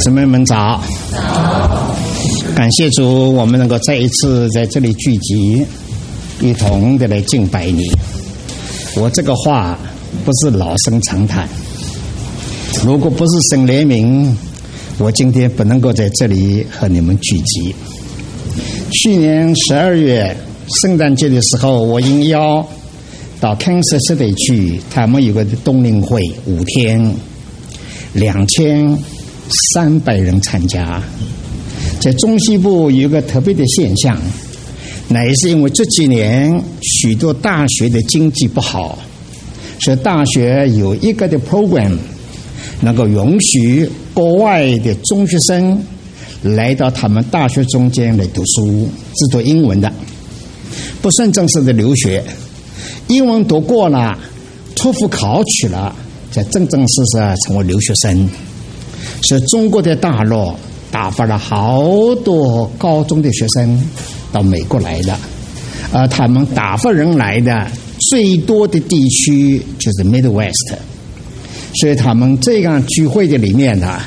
姊妹们早！感谢主，我们能够再一次在这里聚集，一同的来敬拜你。我这个话不是老生常谈，如果不是神怜悯，我今天不能够在这里和你们聚集。去年12月圣诞节的时候，我应邀到 Kansas City 去，他们有个冬令会5天，2300人参加。在中西部有一个特别的现象，那也是因为这几年许多大学的经济不好，所以大学有一个的 program 能够允许国外的中学生来到他们大学中间来读书，是读英文的，不算正式的留学。英文读过了，托福考取了，才正正式式成为留学生。所以中国的大陆打发了好多高中的学生到美国来的，而他们打发人来的最多的地区就是 Midwest， 所以他们这样聚会的里面呢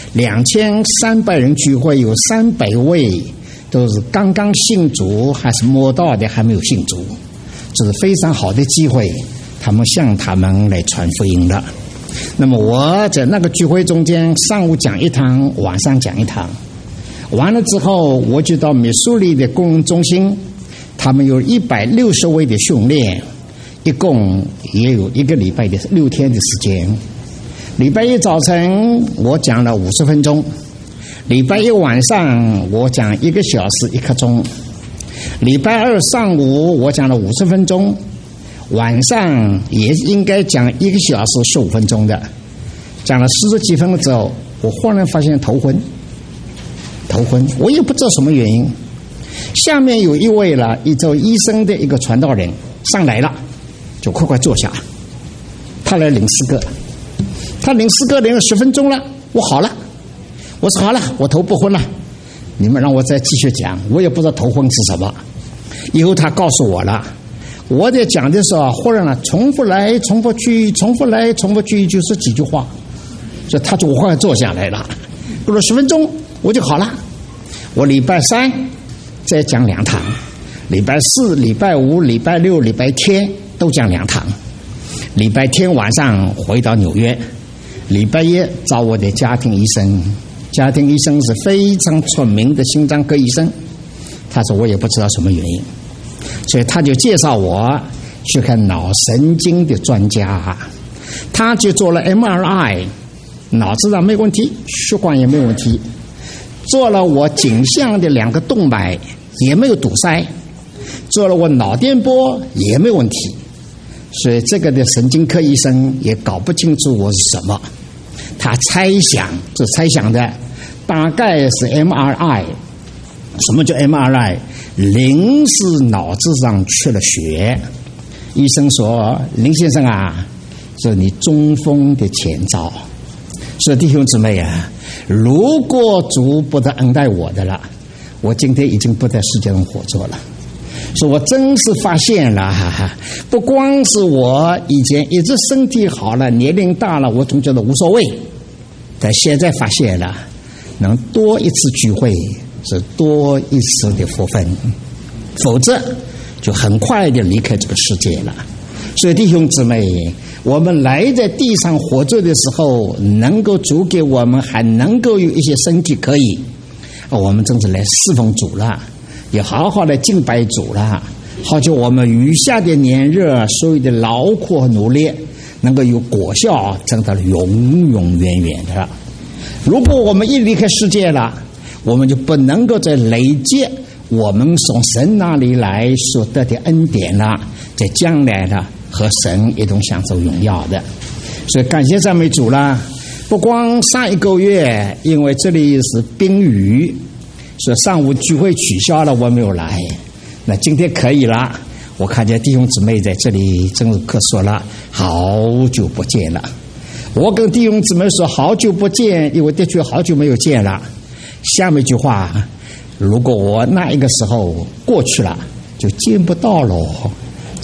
，2300人聚会有300位都是刚刚信主，还是摸到的还没有信主，这是非常好的机会，他们向他们来传福音的。那么我在那个聚会中间，上午讲一堂，晚上讲一堂，完了之后我就到密苏里的公共中心，他们有160位的训练，一共也有1个礼拜的6天的时间。礼拜一早晨我讲了50分钟，礼拜一晚上我讲1个小时1刻钟，礼拜二上午我讲了50分钟，晚上也应该讲1个小时15分钟的，讲了40几分钟之后，我忽然发现头昏，我也不知道什么原因。下面有一位了，一周医生的一个传道人上来了，就快坐下，他来领诗歌，他领诗歌领了10分钟了，我好了，我说好了，我头不昏了，你们让我再继续讲，我也不知道头昏是什么。以后他告诉我了，我在讲的时候忽然了，重复来重复去，重复来重复去，就是几句话，所以他就忽然坐下来了。过了10分钟我就好了。我礼拜3再讲2堂，礼拜4、礼拜5、礼拜6、礼拜天都讲2堂。礼拜天晚上回到纽约，礼拜1找我的家庭医生，家庭医生是非常出名的心脏科医生，他说我也不知道什么原因，所以他就介绍我去看脑神经的专家，他就做了 MRI， 脑子上没问题，血管也没问题，做了我颈项的2个动脉也没有堵塞，做了我脑电波也没有问题，所以这个的神经科医生也搞不清楚我是什么，他猜想的大概是 MRI。什么叫 MRI？ 临时脑子上缺了血，医生说林先生啊，这你中风的前兆。所以弟兄姊妹啊，如果主不得恩待我的了，我今天已经不在世界上活着了。所以我真是发现了，不光是我以前一直身体好了，年龄大了，我总觉得无所谓，但现在发现了，能多一次聚会是多一次的福分，否则就很快的离开这个世界了。所以弟兄姊妹，我们来在地上活着的时候，能够主给我们还能够有一些身体可以，我们真是来侍奉主了，也好好的敬拜主了，好叫我们余下的年日所有的劳苦和努力能够有果效，真的永永远远的。如果我们一离开世界了，我们就不能够再累积我们从神那里来所得的恩典了，在将来呢和神一同享受荣耀的。所以感谢赞美主啦！不光上1个月，因为这里是冰雨，所以上午聚会取消了，我没有来。那今天可以了，我看见弟兄姊妹在这里真是可说了，好久不见了。我跟弟兄姊妹说好久不见，因为的确好久没有见了。下面一句话，如果我那一个时候过去了，就见不到了，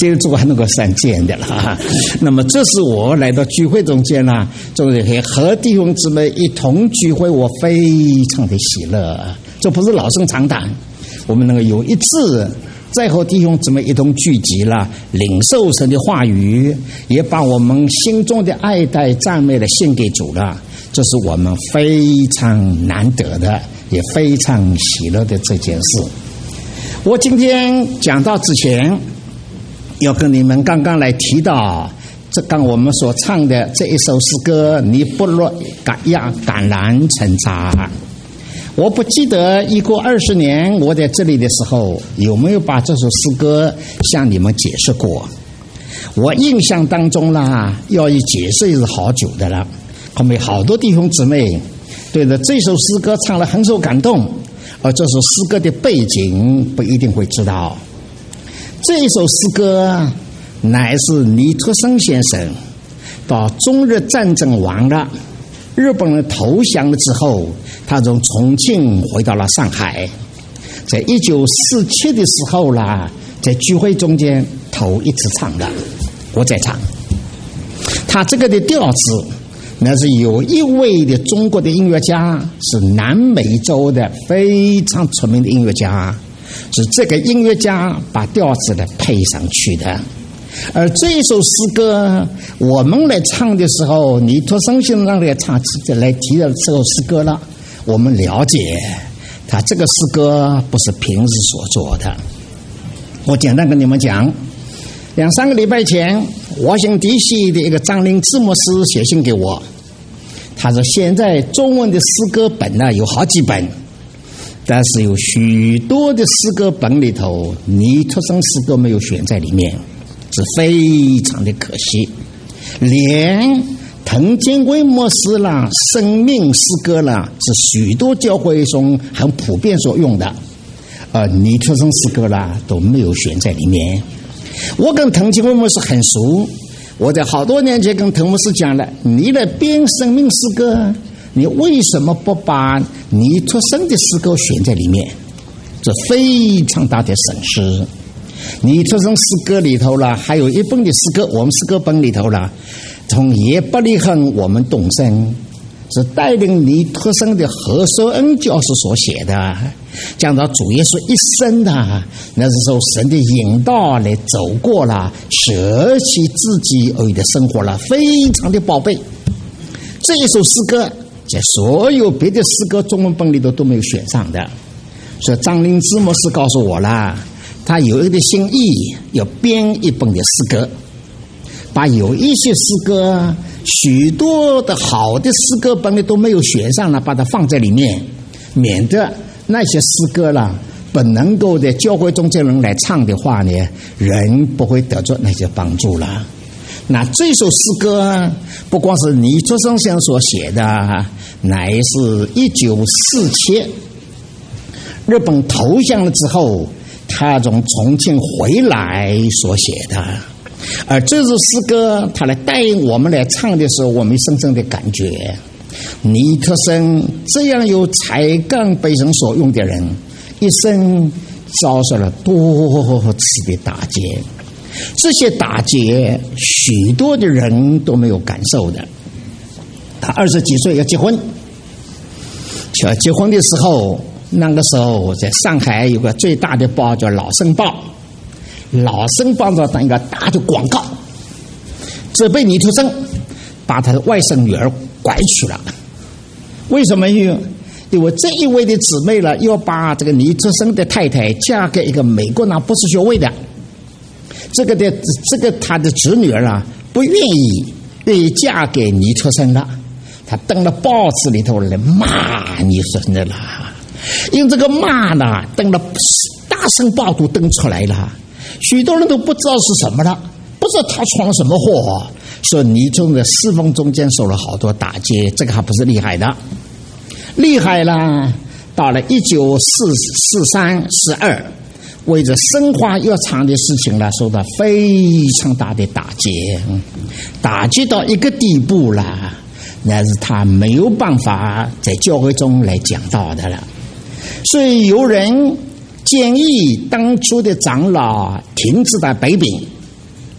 这个做还能够善见的了。那么这是我来到聚会中间呢，就是和弟兄姊妹一同聚会，我非常的喜乐。这不是老生常谈，我们能够有一致再和弟兄姊妹一同聚集了，领受神的话语，也把我们心中的爱戴赞美了献给主了，这是我们非常难得的，也非常喜乐的这件事。我今天讲到之前，要跟你们刚刚来提到这刚我们所唱的这一首诗歌，你不若橄榄成渣。我不记得一过20年我在这里的时候有没有把这首诗歌向你们解释过。我印象当中啦，要一解释也是好久的了，后面好多弟兄姊妹对着这首诗歌唱了很受感动，而这首诗歌的背景不一定会知道。这首诗歌乃是尼特森先生到中日战争完了，日本人投降了之后，他从重庆回到了上海，在1947的时候啦，在聚会中间头一次唱的，我在唱。他这个的调子，那是有一位的中国的音乐家，是南美洲的非常出名的音乐家，是这个音乐家把调子的配上去的。而这一首诗歌我们来唱的时候，尼托森先生来唱来提到这首诗歌了，我们了解他这个诗歌不是平时所做的。我简单跟你们讲，2-3个礼拜前，华盛顿 DC 的一个张灵芝牧师写信给我，他说现在中文的诗歌本呢有好几本，但是有许多的诗歌本里头，尼托森诗歌没有选在里面，是非常的可惜。连滕建辉牧师啦、生命诗歌啦，是许多教会中很普遍所用的，尼托森诗歌啦都没有选在里面。我跟滕建辉牧师很熟，我在好多年前跟滕牧师讲了，你来编生命诗歌，你为什么不把尼托森的诗歌选在里面？这非常大的损失。尼托森诗歌里头了，还有一本的诗歌，我们诗歌本里头了，从耶伯利恒我们动身，是带领尼托森的何寿恩教授所写的，讲到主耶稣一生的，那是受神的引导来走过了，舍弃自己而已的生活了，非常的宝贝。这一首诗歌在所有别的诗歌中文本里头都没有选上的，所以张灵芝牧师告诉我了，他有一个心意要编一本的诗歌，把有一些诗歌许多的好的诗歌本里都没有选上了，把它放在里面，免得那些诗歌啦不能够在教会中间人来唱的话呢，人不会得着那些帮助了。那这首诗歌不光是尼托森先生所写的，乃是1947日本投降了之后，他从重庆回来所写的。而这首诗歌他来带领我们来唱的时候，我们深深的感觉，尼特森这样有才干被人所用的人，一生遭受了多次的打击，这些打击许多的人都没有感受的。他20几岁要结婚，结婚的时候，那个时候在上海有个最大的报叫《老生报》，《老生报》上当一个大的广告，这被尼托森把他的外甥女儿拐去了。为什么？因为这一位的姊妹了，要把这个尼托森的太太嫁给一个美国拿博士学位的，这个他的侄女儿啊不愿意嫁给尼托森了，他登了报纸里头来骂尼托森的啦，因为这个骂呢登了大声报都登出来了，许多人都不知道是什么了，不知道他闯了什么祸，说尼托森的侍奉中间受了好多打击，这个还不是厉害的，厉害了。到了1943、42，为着生化药厂的事情了，受到非常大的打击，打击到一个地步了，那是他没有办法在教会中来讲道的了。所以有人建议当初的长老停止在北饼，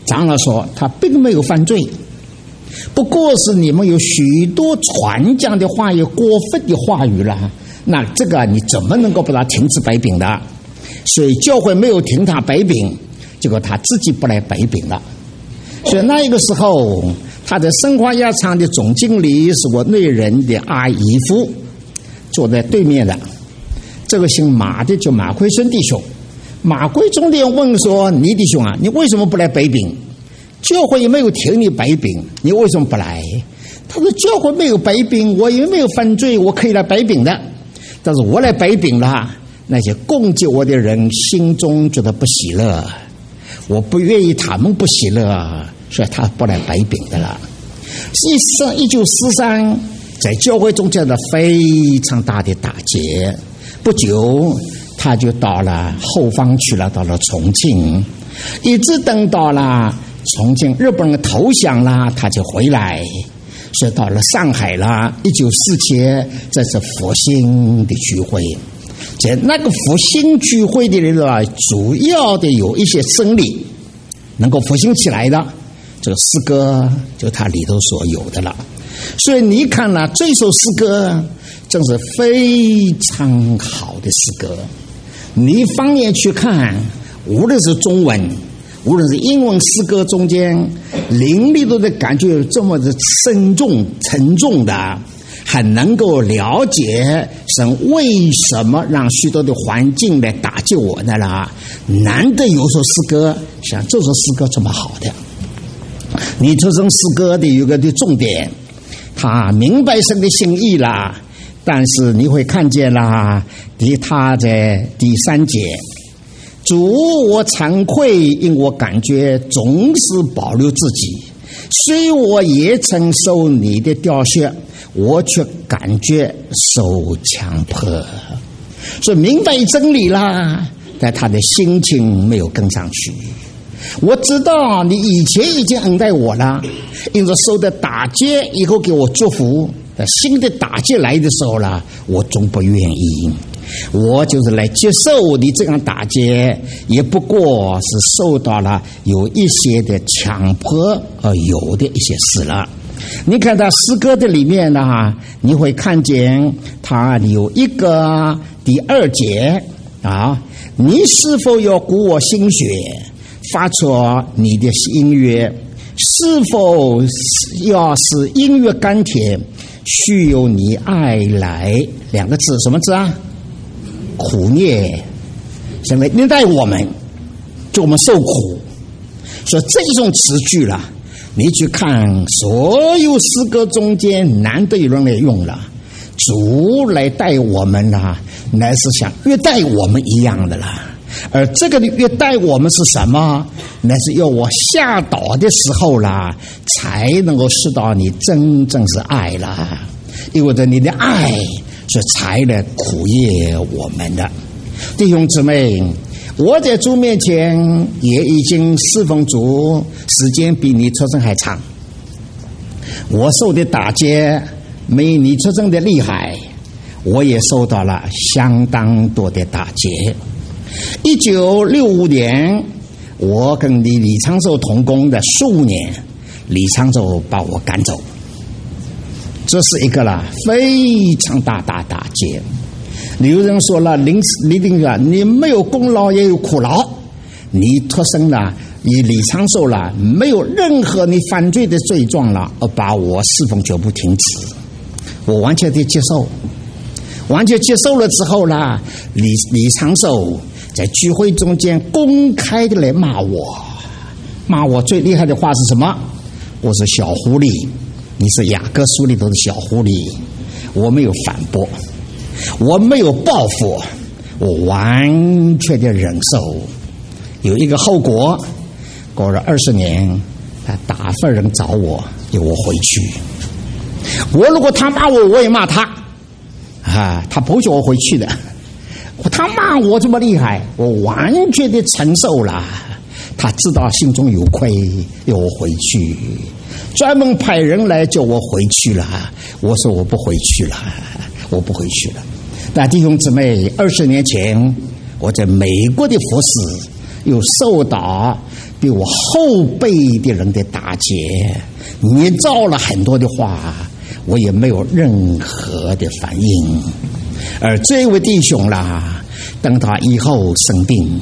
长老说他并没有犯罪，不过是你们有许多传讲的话语过分的话语了，那这个你怎么能够把他停止摆饼的？所以教会没有停他摆饼，结果他自己不来摆饼了。所以那一个时候，他的生化药厂的总经理是我内人的阿姨夫，坐在对面的。这个姓马的叫马奎孙弟兄。马奎中殿问说：“你弟兄啊，你为什么不来摆饼？教会也没有停你摆饼，你为什么不来？”他说：“教会没有摆饼，我也没有犯罪，我可以来摆饼的。但是我来摆饼了，那些攻击我的人心中觉得不喜乐，我不愿意他们不喜乐，所以他不来摆饼的了。”是1943在教会中间的非常大的打劫。不久他就到了后方去了，到了重庆，一直等到了重庆日本人投降了，他就回来，所以到了上海了。1947这是复兴的聚会，在那个复兴聚会的人啊，主要的有一些真理能够复兴起来的，这个诗歌就他里头所有的了。所以你看了这首诗歌正是非常好的诗歌，你放眼去看，无论是中文无论是英文诗歌中间灵里头的感觉有这么的深重沉重的，很能够了解神为什么让许多的环境来打击我的啦。难得有首诗歌像这首诗歌这么好的，你这首诗歌的有个的重点，他明白神的心意啦，但是你会看见啦，他在第3节，主，我惭愧，因我感觉总是保留自己，虽我也曾受你的雕削，我却感觉受强迫。所以明白真理啦，但他的心情没有跟上去。我知道你以前已经恩待我了，因着受的打击以后给我祝福，新的打击来的时候啦，我总不愿意。我就是来接受你这样打击，也不过是受到了有一些的强迫而有的一些事了。你看到诗歌的里面呢，你会看见它有一个第2节啊，你是否要鼓我心血，发出你的音乐，是否要使音乐甘甜，须由你爱来。2个字，什么字啊？苦孽，想来虐待我们，就我们受苦。所以这种词句了，你去看所有诗歌中间难得有人来用了，主来待我们啦，乃是像虐待我们一样的啦。而这个虐待我们是什么？乃是要我下倒的时候啦，才能够知道你真正是爱啦，因为着你的爱是才来苦业我们的。弟兄姊妹，我在主面前也已经侍奉主时间比你出生还长，我受的打击没你出生的厉害，我也受到了相当多的打击。1965年我跟李长寿同工的15年，李长寿把我赶走，这是一个啦非常大打击。有人说了，李定远，你没有功劳也有苦劳，你脱身了，你李长寿了，没有任何你犯罪的罪状了，而把我侍奉全部停止，我完全的接受。完全接受了之后啦，李长寿在聚会中间公开的来骂我最厉害的话是什么？我是小狐狸，你是雅各书里头的小狐狸。我没有反驳，我没有报复，我完全的忍受。有一个后果，过了20年，他打发人找我，要我回去。我如果他骂我也骂他啊，他不会叫我回去的。他骂我这么厉害，我完全的承受了。他知道心中有愧，要我回去，专门派人来叫我回去了。我说我不回去了，我不回去了。那弟兄姊妹，20年前我在美国的服侍，又受到比我后辈的人的打劫，你造了很多的话，我也没有任何的反应。而这位弟兄啦，等他以后生病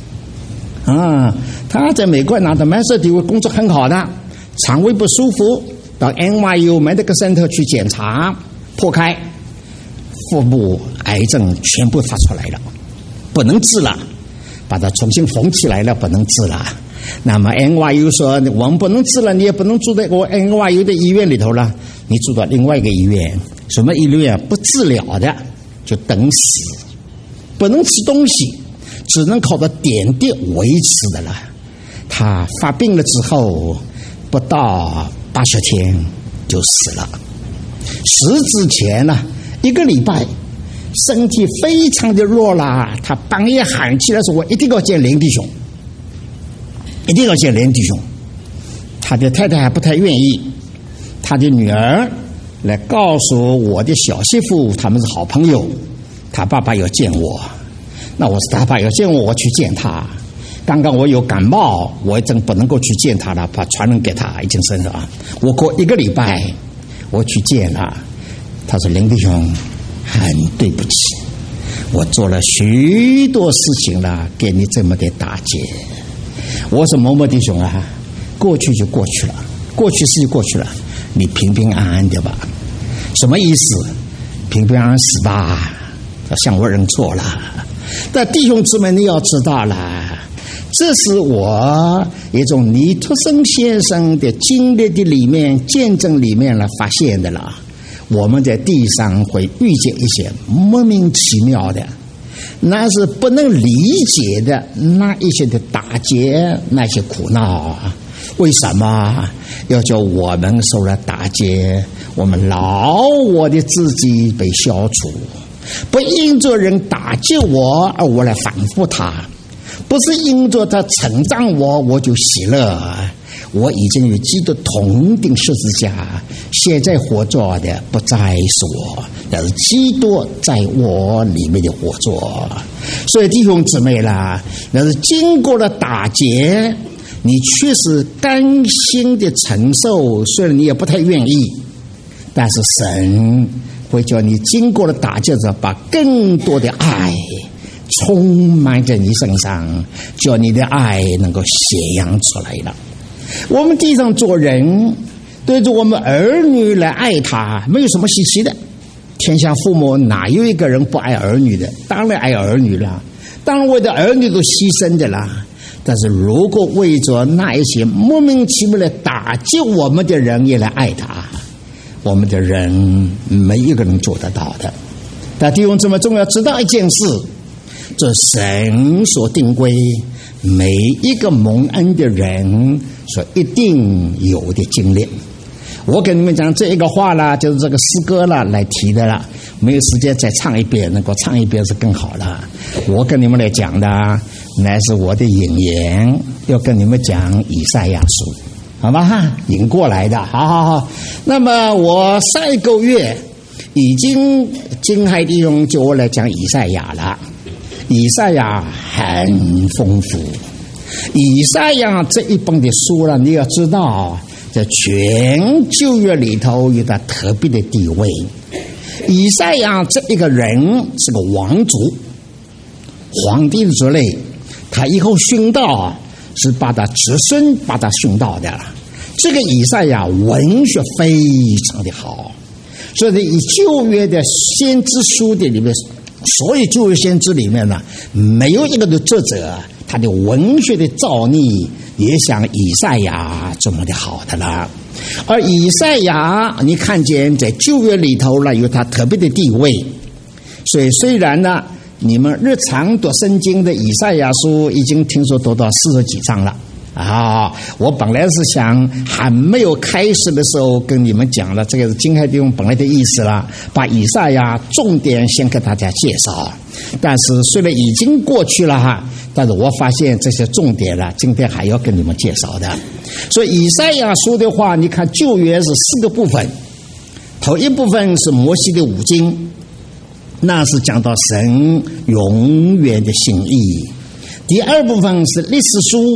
他在美国拿到 Master Degree 工作很好的，肠胃不舒服，到 NYU Medical Center 去检查，破开腹部癌症全部发出来了，不能治了，把它重新缝起来了，不能治了。那么 NYU 说我们不能治了，你也不能住在我 NYU 的医院里头了，你住到另外一个医院。什么医院？不治疗的就等死，不能吃东西，只能靠着点滴维持的了。他发病了之后不到80天就死了。死之前呢1个礼拜身体非常的弱啦，他半夜喊起来说我一定要见林弟兄，一定要见林弟兄。他的太太还不太愿意，他的女儿来告诉我的小媳妇他们是好朋友，他爸爸要见我，那我是他爸要见我，我去见他。刚刚我有感冒，我真不能够去见他了，怕传染给他，已经生了。我过1个礼拜我去见他，他说林弟兄很对不起，我做了许多事情了，给你这么的打击。我说某某弟兄啊，过去就过去了，过去事就过去了，你平平安安的吧。什么意思？平平安安死吧，向我认错了。但弟兄姊妹你要知道了，这是我一种尼托生先生的经历的里面见证里面来发现的了。我们在地上会遇见一些莫名其妙的，那是不能理解的那一些的打劫，那些苦恼。为什么要叫我们受了打劫？我们老我的自己被消除，不因着人打击我而我来反复他，不是因着他成长我就喜乐。我已经与基督同定十字架，现在活着的不再是我，但是基督在我里面的活着。所以弟兄姊妹啦，那是经过了打劫，你确实甘心的承受，虽然你也不太愿意，但是神会叫你经过了打劫之后，把更多的爱充满在你身上，叫你的爱能够显扬出来了。我们地上做人，对着我们儿女来爱他，没有什么稀奇的。天下父母哪有一个人不爱儿女的？当然爱儿女了，当然为了儿女都牺牲的啦。但是如果为着那一些莫名其妙的打击我们的人也来爱他，我们的人没一个人做得到的。但弟兄姊妹，重要知道一件事，这神所定规，每一个蒙恩的人所一定有的经历。我跟你们讲这一个话啦，就是这个诗歌啦来提的啦，没有时间再唱一遍，能够唱一遍是更好了。我跟你们来讲的乃是我的引言，要跟你们讲以赛亚书，好吧？引过来的，好。那么我上一个月已经金海弟兄就我来讲以赛亚了。以赛亚很丰富，以赛亚这一本的书呢，你要知道在全旧约里头有他特别的地位。以赛亚这一个人是个王族，皇帝之类，他以后殉道是把他子孙把他殉道的。这个以赛亚文学非常的好，所以以旧约的先知书的里面，所有旧约先知里面呢，没有一个的作者他的文学的造诣也像以赛亚这么的好的了。而以赛亚你看见在旧约里头呢有他特别的地位，所以虽然呢你们日常读圣经的以赛亚书已经听说读到40几章了啊！我本来是想还没有开始的时候跟你们讲了，这个是金海弟兄本来的意思了，把以赛亚重点先给大家介绍。但是虽然已经过去了哈，但是我发现这些重点了，今天还要跟你们介绍的。所以以赛亚书的话，你看旧约是4个部分，头一部分是摩西的五经，那是讲到神永远的心意。第二部分是历史书，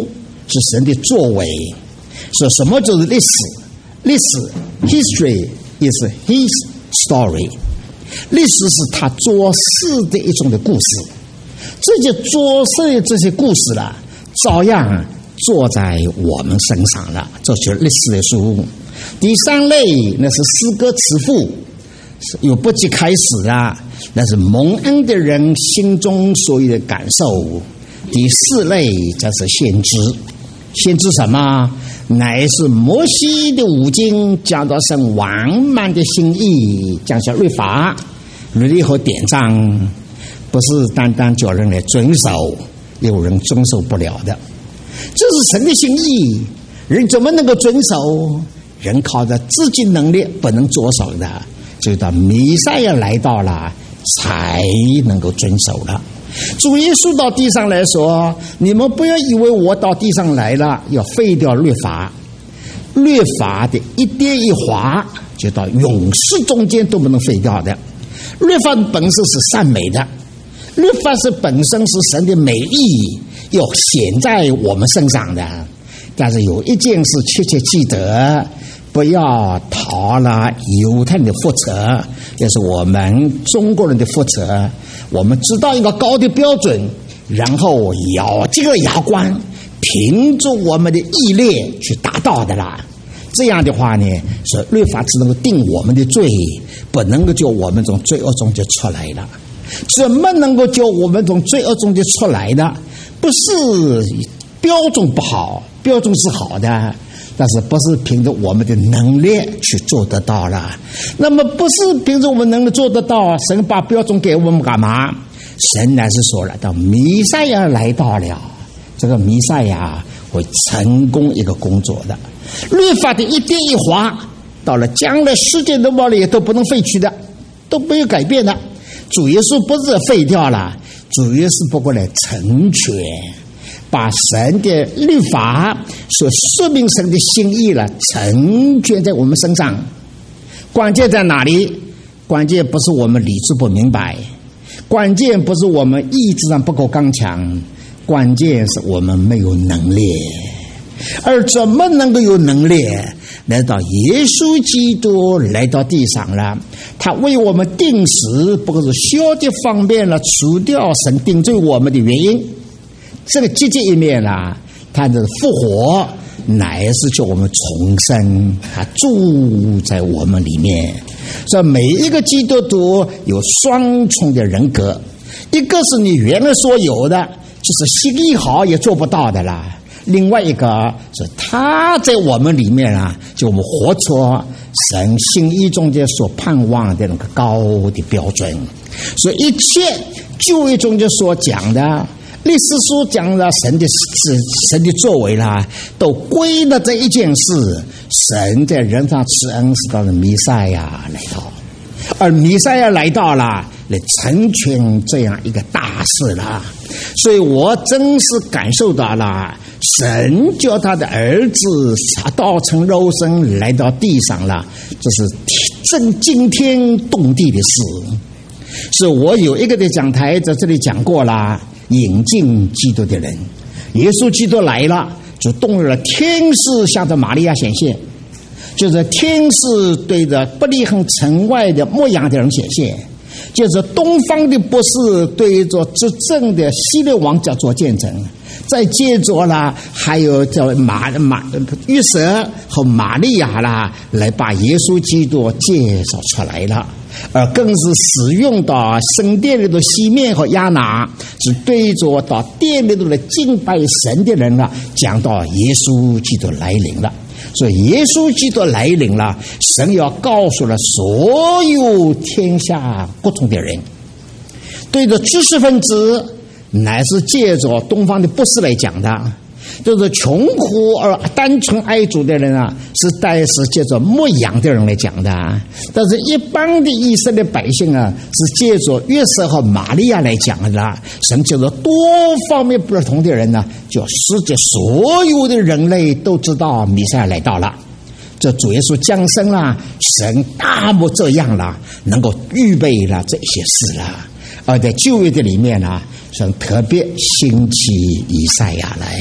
是神的作为。说什么就是历史？历史 history is his story。历史是他做事的一种的故事。这些做事的这些故事了，照样做在我们身上了。这就是历史的书。第三类那是诗歌词赋，有不及开始啊，那是蒙恩的人心中所有的感受。第四类则是先知。先知什么？乃是摩西的五经讲到神完满的心意，讲下律法、律例和典章，不是单单叫人来遵守，有人遵守不了的。这是神的心意，人怎么能够遵守？人靠着自己能力不能着手的，就到弥赛亚来到了，才能够遵守了。主耶稣到地上来说，你们不要以为我到地上来了要废掉律法，律法的一点一划就到永世中间都不能废掉的。律法本身是善美的，律法是本身是神的美意要显在我们身上的。但是有一件事切切记得，不要逃了犹太人的覆辙，这是我们中国人的覆辙。我们知道一个高的标准，然后咬这个牙关，凭着我们的意念去达到的啦。这样的话呢，是律法只能够定我们的罪，不能够叫我们从罪恶中就出来了。怎么能够叫我们从罪恶中就出来呢？不是标准不好，标准是好的，但是不是凭着我们的能力去做得到了。那么不是凭着我们能力做得到，神把标准给我们干嘛？神乃是说了，到弥赛亚来到了，这个弥赛亚会成功一个工作的。律法的一点一划，到了将来世界的末日都不能废去的，都没有改变的。主耶稣不是废掉了，主耶稣不过来成全，把神的律法所说明神的心意了，成全在我们身上。关键在哪里？关键不是我们理智不明白，关键不是我们意志上不够刚强，关键是我们没有能力。而怎么能够有能力？来到耶稣基督来到地上了，他为我们定死，不过是消极方面了，除掉神定罪我们的原因。这个积极一面啊，他的复活乃是叫我们重生，他住在我们里面。所以每一个基督徒有双重的人格，一个是你原来所有的，就是心意好也做不到的啦。另外一个是他在我们里面啊，就我们活出神心意中间所盼望的那个高的标准。所以一切旧约中间所讲的，历史书讲的神的作为啦，都归了这一件事：神在人上施恩，是到了弥赛亚来到，而弥赛亚来到了，来成全这样一个大事了。所以我真是感受到了，神叫他的儿子道成肉身来到地上了，这是真惊天动地的事。是我有一个的讲台在这里讲过了，引进基督的人，耶稣基督来了，就动用了天使向着玛利亚显现，就是天使对着伯利恒城外的牧羊的人显现，就是东方的博士对着执政的希律王家做见证，再接着啦，还有叫约瑟和玛利亚啦，来把耶稣基督介绍出来了。而更是使用到圣殿里的西面和亚拿，是对着到殿里头的敬拜神的人啊，讲到耶稣基督来临了。所以耶稣基督来临了，神要告诉了所有天下各种的人，对着知识分子乃是借着东方的博士来讲的，就是穷苦而单纯爱主的人啊，是借着牧羊的人来讲的。但是一般的以色列百姓啊，是借着约瑟和玛利亚来讲的。神借着多方面不同的人呢，就世界所有的人类都知道弥赛亚来到了，这主耶稣降生了，神大幕这样了，能够预备了这些事了。而在旧约的里面呢，神特别兴起以赛亚来。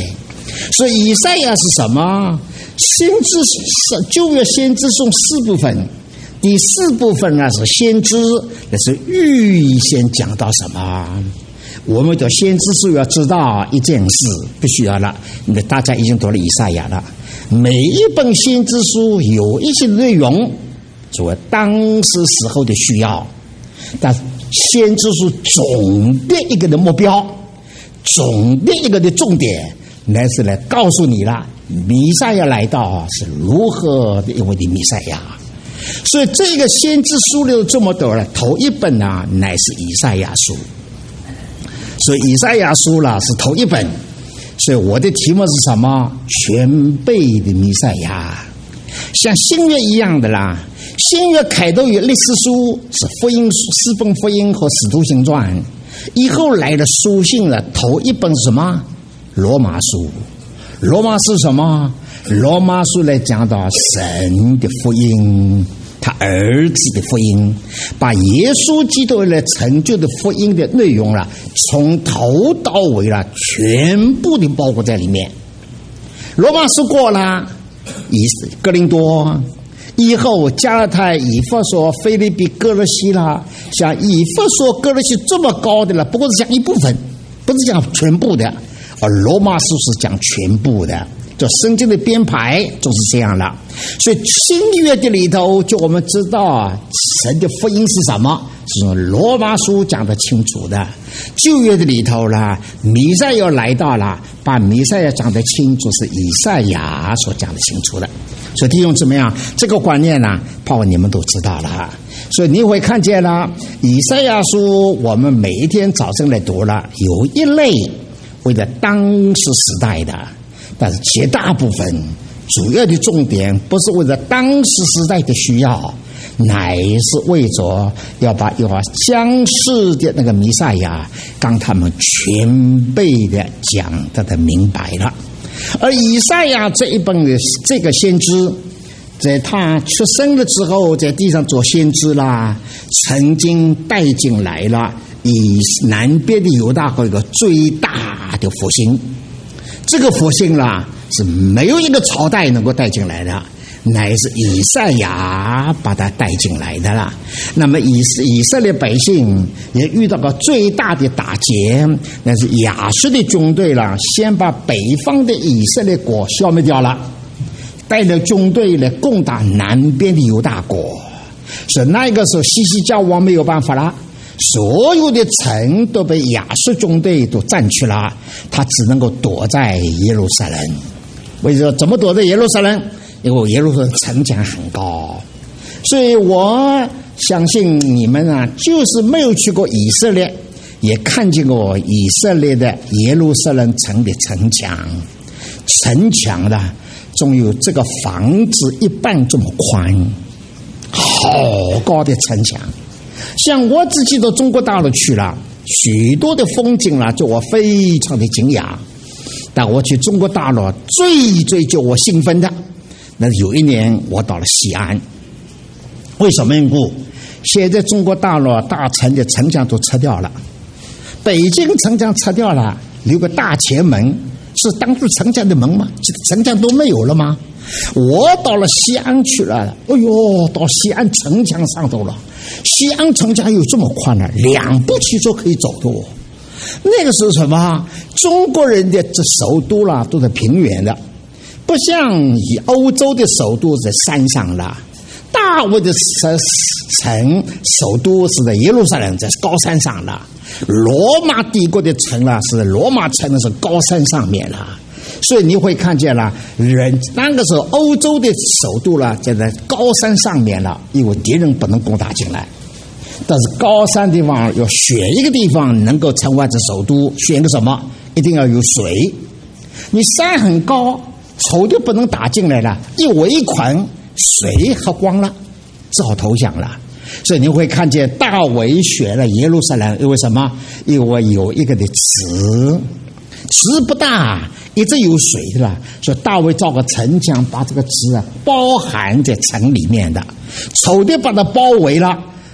所以以赛亚是什么？旧约先知送4部分，第4部分呢是先知，那是预先讲到什么？我们的先知书要知道一件事，必须要了。大家已经读了以赛亚了，每一本先知书有一些内容作为当时时候的需要，但先知书总的一个的目标，总的一个的重点，乃是来告诉你了，弥赛亚来到是如何的一位的弥赛亚。所以这个先知书里有这么多了，头一本呢乃是以赛亚书。所以以赛亚书了是头一本，所以我的题目是什么？全备的弥赛亚，像新约一样的啦。新约开头有历史书，是福音书、4本福音和使徒行传，以后来的书信了，头一本是什么？罗马书。罗马书什么？罗马书来讲到神的福音，他儿子的福音，把耶稣基督来成就的福音的内容了，从头到尾了，全部的包括在里面。罗马书过了，哥林多，以后加拉太、以弗所、腓立比、哥罗西啦，像以弗所、哥罗西这么高的了，不过是讲一部分，不是讲全部的。而罗马书是讲全部的，就圣经的编排就是这样了。所以新约的里头，就我们知道神的福音是什么，是罗马书讲得清楚的。旧约的里头啦，弥赛亚来到了，把弥赛亚讲得清楚，是以赛亚所讲得清楚的。所以弟兄怎么样？这个观念呢，盼望你们都知道了。所以你会看见了，以赛亚书我们每一天早晨来读了，有一类为了当时时代的，但是绝大部分主要的重点不是为了当时时代的需要，乃是为着要将士的那个弥赛亚让他们全备的讲得明白了。而以赛亚这一本的这个先知，在他出生了之后，在地上做先知啦，曾经带进来了以南边的犹大国一个最大的复兴。这个复兴啦，是没有一个朝代能够带进来的，乃是以赛亚把它带进来的啦。那么以色列百姓也遇到个最大的打劫，那是亚述的军队啦，先把北方的以色列国消灭掉了，带着军队来攻打南边的犹大国。所以那个时候西西家王没有办法了，所有的城都被亚述军队都占去了，他只能够躲在耶路撒冷。为什么？怎么躲在耶路撒冷？因为耶路撒冷城墙很高。所以我相信你们啊，就是没有去过以色列，也看见过以色列的耶路撒冷城的城墙。城墙呢，总有这个房子一半这么宽，好高的城墙。像我自己到中国大陆去了，许多的风景啦，就我非常的惊讶。但我去中国大陆最叫我兴奋的，那有一年我到了西安。为什么缘故？现在中国大陆大城的城墙都拆掉了，北京城墙拆掉了，留个大前门，是当初城墙的门吗？城墙都没有了吗？我到了西安去了，哎呦，到西安城墙上头了。西安城墙有这么宽了，2步汽车可以走的。那个时候什么？中国人的这首都啦，都在平原的，不像以欧洲的首都在山上了。大卫的城首都是在耶路撒冷，在高山上了。罗马帝国的城啦，是罗马城是高山上面了。所以你会看见了，那个时候欧洲的首都啦，在高山上面了，因为敌人不能攻打进来。但是高山地方要选一个地方能够成为这首都，选个什么？一定要有水。你山很高，仇就不能打进来了，一围捆，水喝光了，只好投降了。所以你会看见大卫选了耶路撒冷，因为什么？因为有一个的池不大，一直有水的啦，所以大卫造个城墙，把这个池包含在城里面的，仇敌把它包围了。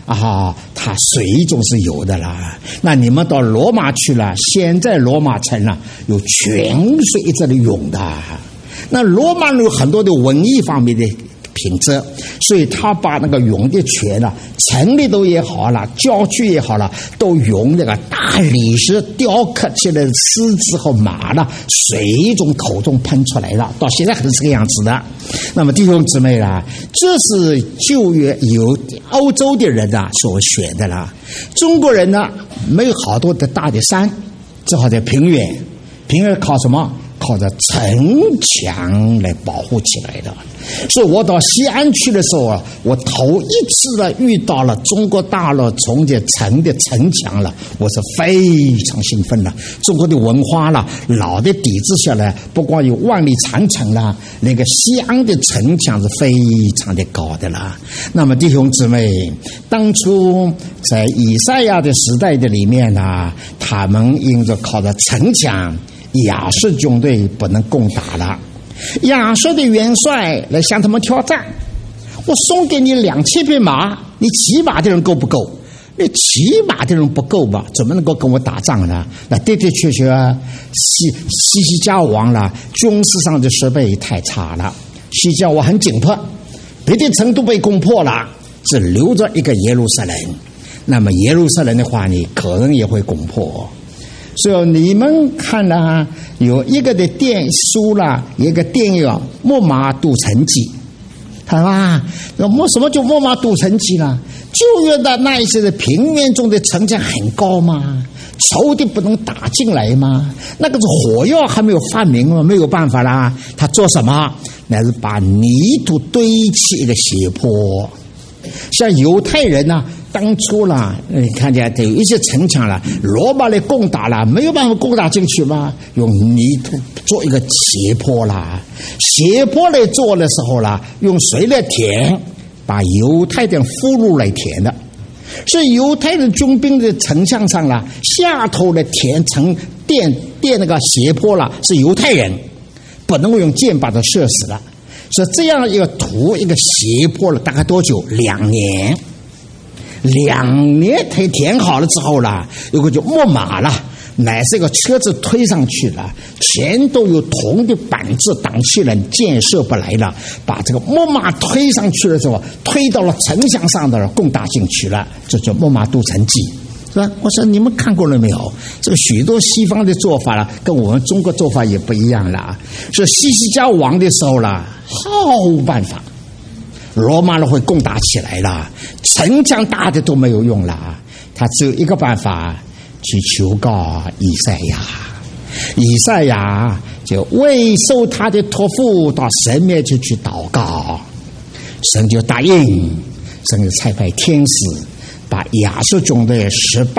它水总是有的啦。那你们到罗马去了，现在罗马城了有泉水一直的涌的。那罗马有很多的文艺方面的品质，所以他把那个涌的泉了，城里头也好了，郊区也好了，都用那个大理石雕刻起来的狮子和马了，水从口中喷出来了，到现在还是这个样子的。那么弟兄姊妹啦，这是旧约有欧洲的人所选的啦。中国人呢，没有好多的大的山，只好在平原靠什么？靠着城墙来保护起来的。所以我到西安去的时候我头一次遇到了中国大陆重建城的城墙了，我是非常兴奋了。中国的文化了，老的底子下来，不光有万里长城了，那个西安的城墙是非常的高的了。那么弟兄姊妹，当初在以赛亚的时代的里面他们因着靠着城墙，亚述军队不能攻打了。亚述的元帅来向他们挑战，我送给你2000匹马，你骑马的人够不够？你骑马的人不够吧，怎么能够跟我打仗呢？那的的确确西家王了，军事上的设备太差了。西家王很紧迫，别的城都被攻破了，只留着一个耶路撒冷。那么耶路撒冷的话呢，可能也会攻破。所以你们看了有一个的书了，一个电影《木马屠城记》，看吧？什么叫木马屠城记呢？旧约的那一些的平原中的城墙很高吗？仇敌不能打进来吗？那个是火药还没有发明吗？没有办法啦。他做什么？那是把泥土堆起一个斜坡。像犹太人当初了，你看见有一些城墙了，罗马来攻打了，没有办法攻打进去吗？用泥土做一个斜坡啦，斜坡来做的时候了，用水来填，把犹太的俘虏来填的。所以犹太的军兵的城墙上了，下头的填成垫那个斜坡了，是犹太人，不能够用箭把它射死了。所以这样一个一个斜坡了，大概多久？2年。2年填好了之后了，有个叫木马了，乃是一个车子推上去了，全都有铜的板子挡起来，箭射不来了。把这个木马推上去了之后，推到了城墙上的攻打进去了，这叫木马屠城记，是吧？我说你们看过了没有？这个许多西方的做法了，跟我们中国做法也不一样了。所以西家王的时候了，毫无办法。罗马人会攻打起来了，城墙大的都没有用了，他只有一个办法，去求告以赛亚。以赛亚就未受他的托付，到神面前去祷告，神就答应，神就差派天使把亚述军队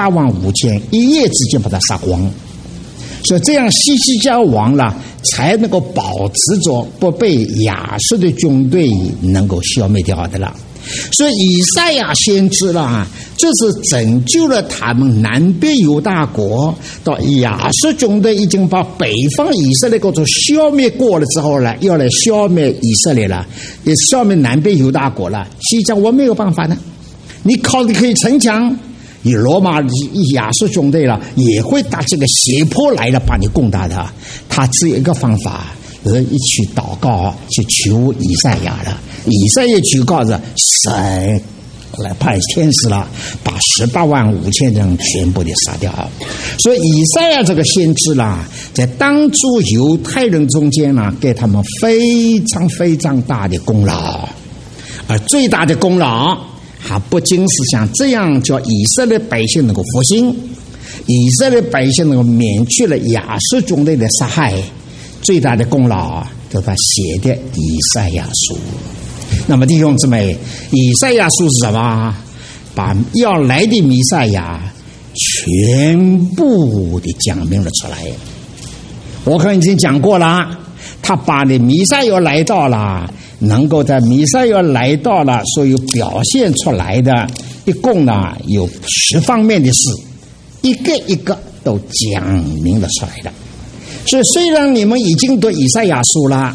185000一夜之间把他杀光。所以这样西家王了，才能够保持着不被亚述的军队能够消灭掉的了。所以以赛亚先知了，这是拯救了他们南边犹大国，到亚述军队已经把北方以色列国都消灭过了之后了，要来消灭以色列了，也消灭南边犹大国了。西家我没有办法呢，你靠的可以城墙，以罗马亚述军队了，也会打这个斜坡来了，把你攻打的。他只有一个方法，一起祷告，去求以赛亚了。以赛亚求告着神来派天使了，把185000人全部的杀掉。所以以赛亚这个先知啦，在当初犹太人中间呢，给他们非常非常大的功劳，而最大的功劳还不仅是像这样叫以色列百姓能够复兴，以色列百姓能够免去了亚述军队的杀害，最大的功劳就是他写的以赛亚书。那么弟兄姊妹，以赛亚书是什么？把要来的弥赛亚全部的讲明了出来。我可能已经讲过了，他把你弥赛亚来到了，能够在弥赛亚来到了所有表现出来的，一共呢有10方面的事，一个一个都讲明了出来的。所以虽然你们已经读以赛亚书了，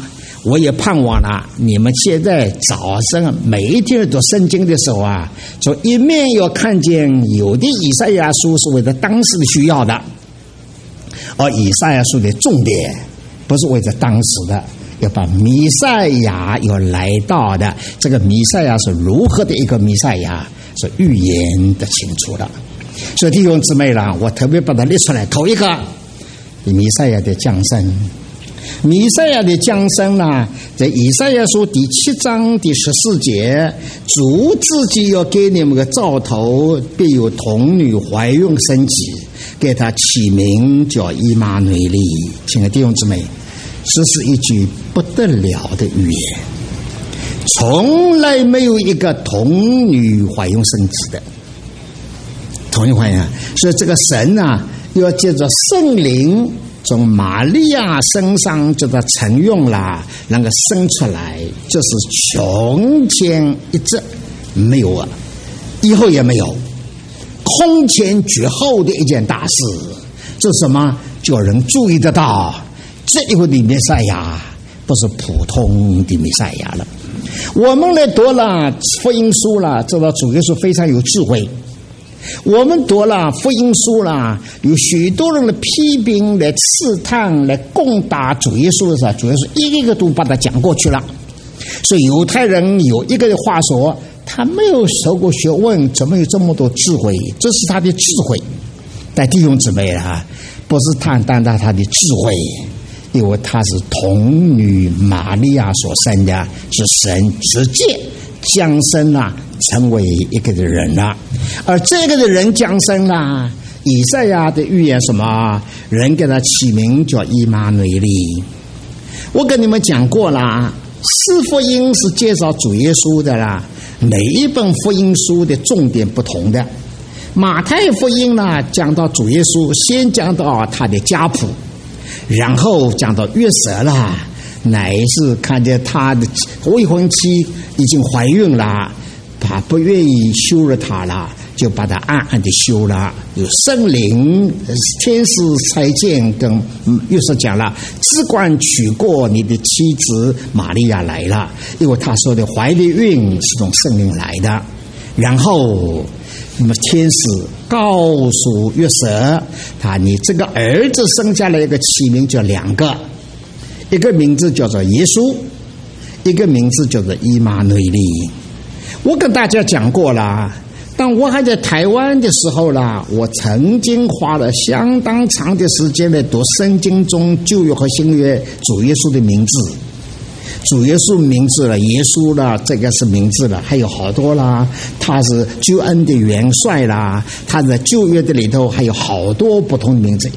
我也盼望了你们现在早上每一天读圣经的时候啊，就一面要看见有的以赛亚书是为了当时的需要的，而以赛亚书的重点不是为了当时的，要把弥赛亚要来到的这个弥赛亚是如何的一个弥赛亚是预言的清楚的。所以弟兄姊妹啦，我特别把它列出来。头一个弥赛亚的降生，弥赛亚的降生呢，在以赛亚书第7章第14节，主自己要给你们个兆头，必有童女怀孕生子，给他起名叫以马内利。亲爱的弟兄姊妹，这是一句不得了的预言，从来没有一个童女怀孕生子的。童女怀孕，所以这个神啊，要借着圣灵从玛利亚身上就它承用了，能够生出来，就是从前一直没有啊，以后也没有，空前绝后的一件大事。这是什么？叫人注意得到，这一位的弥赛亚不是普通的弥赛亚了。我们来读了福音书了，知道主耶稣非常有智慧。我们读了福音书了，有许多人的批评来刺探来攻打主耶稣的时候，主耶稣一个一个都把它讲过去了。所以犹太人有一个话说，他没有受过学问，怎么有这么多智慧？这是他的智慧。但弟兄姊妹啊，不是单单他的智慧，因为他是童女玛利亚所生的，是神直接降生了，成为一个的人了。而这个的人降生了，以赛亚的预言什么？人给他起名叫以马内利。我跟你们讲过了，四福音是介绍主耶稣的啦，每一本福音书的重点不同的。马太福音呢，讲到主耶稣，先讲到他的家谱，然后讲到约瑟啦，乃是看见他的未婚妻已经怀孕了，他不愿意休了他了，就把他暗暗的休了。有圣灵天使差遣跟约瑟讲了，只管娶过你的妻子玛利亚来了，因为他说的怀的孕是从圣灵来的。然后那么天使告诉约瑟，你这个儿子生下来一个起名叫2个，一个名字叫做耶稣，一个名字叫做以马内利。我跟大家讲过了，当我还在台湾的时候啦，我曾经花了相当长的时间来读圣经中旧约和新约主耶稣的名字。主耶稣名字了，耶稣了，这个是名字了，还有好多啦。他是救恩的元帅啦，他在旧约的里头还有好多不同的名字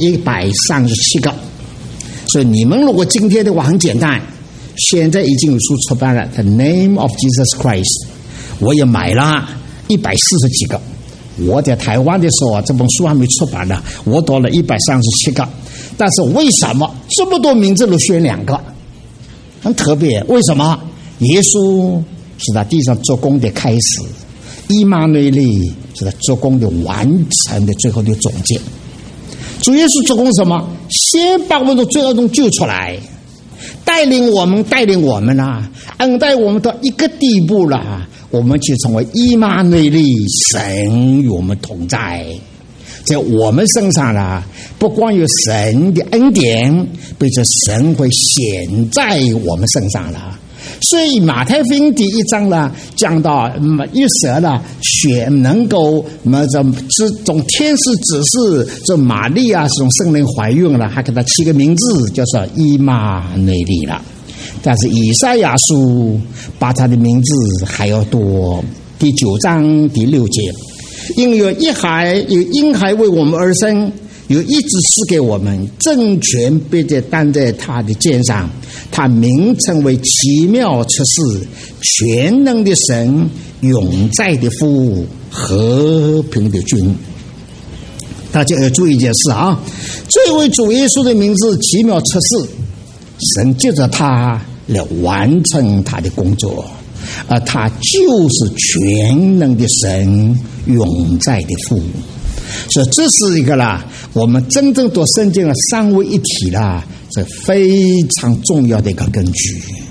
，137个。所以你们如果今天的话很简单，现在已经有书出版了 The Name of Jesus Christ， 我也买了140几个。我在台湾的时候这本书还没出版呢，我读了137个。但是为什么这么多名字都选2个？很特别，为什么？耶稣是他地上做工的开始，以马内利是他做工的完成的最后的总结。主耶稣做工什么？先把我们的罪恶中救出来，带领我们啦，恩待我们到一个地步了，我们就成为以马内利，神与我们同在。在我们身上啦，不光有神的恩典，并且神会显在我们身上了。所以马太福音第1章啦，讲到约瑟啦，能够这种天使指示，这玛利亚是从圣灵怀孕了，还给他起个名字，叫做以马内利了。但是以赛亚书把他的名字还要多，第9章第6节。因有婴孩为我们而生，有一子赐给我们，政权必担在他的肩上，他名称为奇妙测试，全能的神，永在的父，和平的君。大家要注意一件事啊，这位主耶稣的名字奇妙测试，神借着他来完成他的工作，而他就是全能的神，永在的父。所以这是一个啦，我们真正读圣经的3位一体啦，这非常重要的一个根据。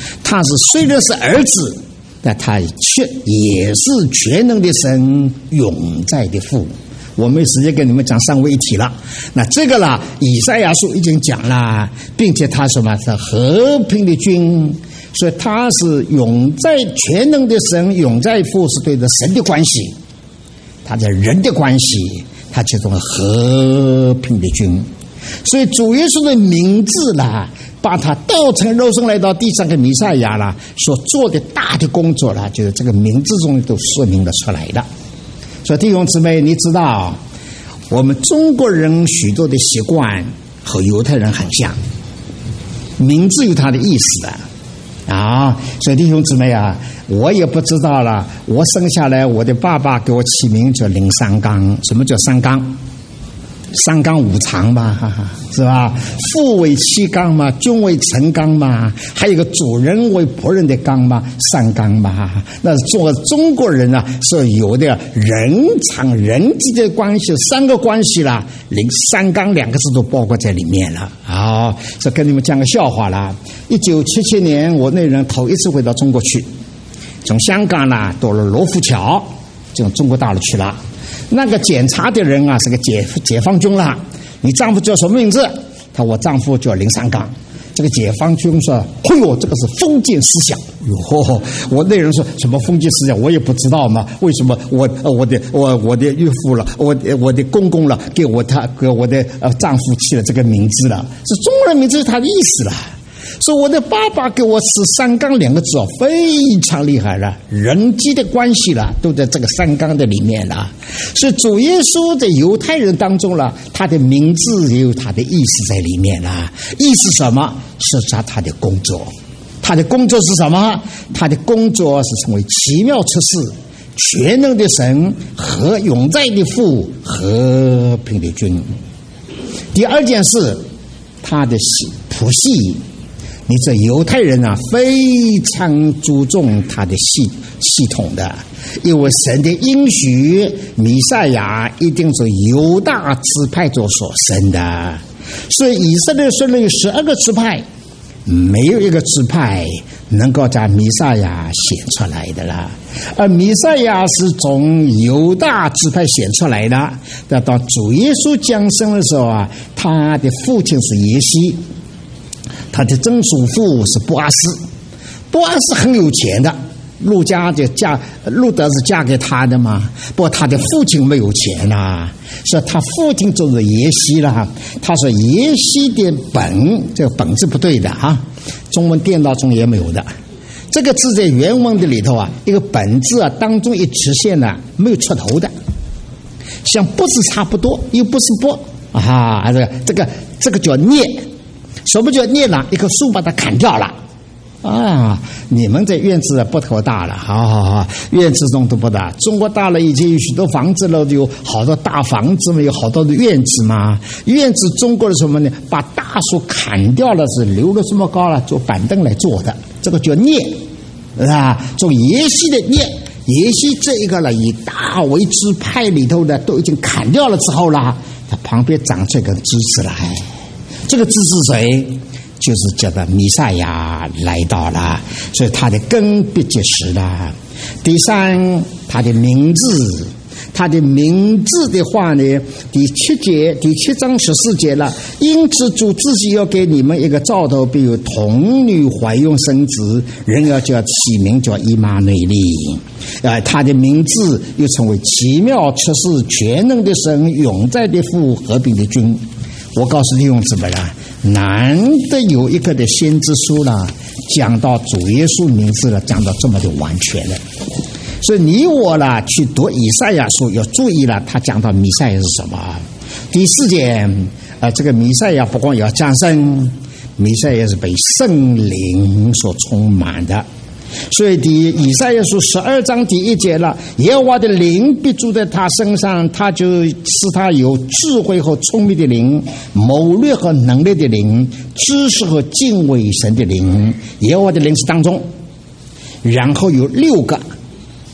他是虽然是儿子，但他却也是全能的神，永在的父。我没时间跟你们讲三位一体了。那这个啦，以赛亚书已经讲了，并且他什么是和平的君，所以他是永在全能的神，永在父是对着神的关系，他在人的关系，他这种和平的君。所以主耶稣的名字啦，把他道成肉身来到地上的弥赛亚啦，所做的大的工作啦，就是这个名字中都说明了出来的。所以弟兄姊妹，你知道我们中国人许多的习惯和犹太人很像，名字有它的意思的啊。所以弟兄姊妹啊，我也不知道了，我生下来我的爸爸给我起名叫林三刚。什么叫三刚？三纲五常嘛，哈哈，是吧？父为妻纲嘛，君为臣纲嘛，还有一个主人为仆人的纲嘛，三纲嘛。那做中国人啊，是有的人常人之间的关系，三个关系啦，三纲两个字都包括在里面了。好，这跟你们讲个笑话啦。1977年，我那人头一次回到中国去，从香港呢到了罗浮桥，就中国大陆去了。那个检查的人啊，是个解放军啦。你丈夫叫什么名字？他我丈夫叫林三刚。这个解放军说：“哎呦，这个是封建思想。”哟，我那人说什么封建思想，我也不知道嘛。为什么我的岳父了，我的公公了，给我的丈夫起了这个名字了？是中国人名字是他的意思了。说我的爸爸给我吃三纲两个字哦，非常厉害了，人际的关系了，都在这个三纲的里面了。是主耶稣在犹太人当中了，他的名字也有他的意思在里面了。意思什么？是他的工作。他的工作是什么？他的工作是成为奇妙出世、全能的神和永在的父、和平的君。第二件事，他的谱系。你这犹太人啊，非常注重他的系统的，因为神的应许，弥赛亚一定是犹大支派所生的，所以以色列虽然有12个支派，没有一个支派能够将弥赛亚显出来的啦。而弥赛亚是从犹大支派显出来的，但到主耶稣降生的时候啊，他的父亲是耶西。他的曾祖父是波阿斯，波阿斯很有钱的，路德是嫁给他的嘛。不过他的父亲没有钱啦，所以他父亲就是耶西啦。他说耶西的本，这个本字不对的啊，中文电脑中也没有的。这个字在原文的里头啊，一个本字啊当中一直线呢没有出头的，像不字差不多，又不是不啊，这个叫孽。什么叫孽呢？一棵树把它砍掉了啊！你们这院子不头大了，好，院子中都不大。中国大了以前有许多房子了，有好多大房子嘛，有好多的院子嘛。院子中国的什么呢？把大树砍掉了，是留了这么高了，做板凳来做的，这个叫孽啊！做耶西的孽，耶西这一个了，以大为支派里头的都已经砍掉了之后啦，它旁边长出一个枝子来。这个字是谁？就是叫做弥赛亚来到了，所以他的根必结实了。第三，他的名字，他的名字的话呢，第7章14节了。因此主自己要给你们一个兆头，必有童女怀孕生子，人要叫起名叫以马内利。他的名字又称为奇妙出世、全能的神、永在的父、和平的君。我告诉弟兄姊妹啦，难得有一个的先知书啦，讲到主耶稣名字了，讲到这么的完全了。所以你我啦去读以赛亚书要注意了，他讲到弥赛亚是什么。第4点，这个弥赛亚不光要降生，弥赛亚是被圣灵所充满的。所以以赛亚书12章第1节了，耶和华的灵必住在他身上，他就使他有智慧和聪明的灵，谋略和能力的灵，知识和敬畏神的灵。耶和华的灵是当中，然后有6个